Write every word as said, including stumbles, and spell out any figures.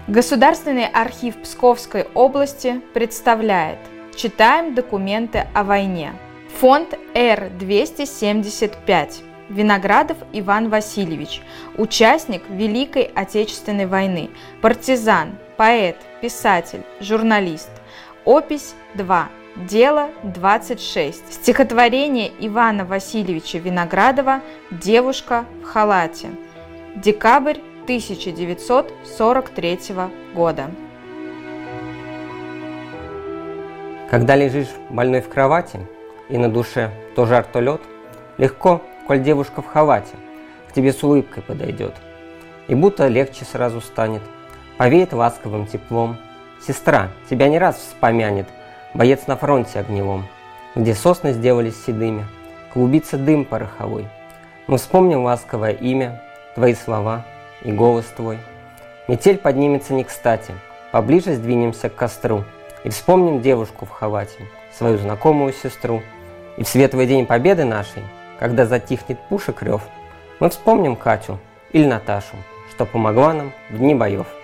Государственный архив Псковской области представляет «Читаем документы о войне». Фонд Р двести семьдесят пять. Виноградов Иван Васильевич, участник Великой Отечественной войны, партизан, поэт, писатель, журналист. Опись два. Дело двадцать шесть. Стихотворение Ивана Васильевича Виноградова «Девушка в халате». Декабрь тысяча девятьсот сорок третьего года. Когда лежишь больной в кровати, и на душе то жар, то лед, легко, коль девушка в халате к тебе с улыбкой подойдет. И будто легче сразу станет, повеет ласковым теплом. Сестра тебя не раз вспомянет, боец на фронте огневом, где сосны сделались седыми, клубится дым пороховой. Мы вспомним ласковое имя, твои слова и голос твой. Метель поднимется не кстати, поближе сдвинемся к костру и вспомним девушку в халате, свою знакомую сестру. И в светлый день победы нашей, когда затихнет пушек рев, мы вспомним Катю или Наташу, что помогла нам в дни боев.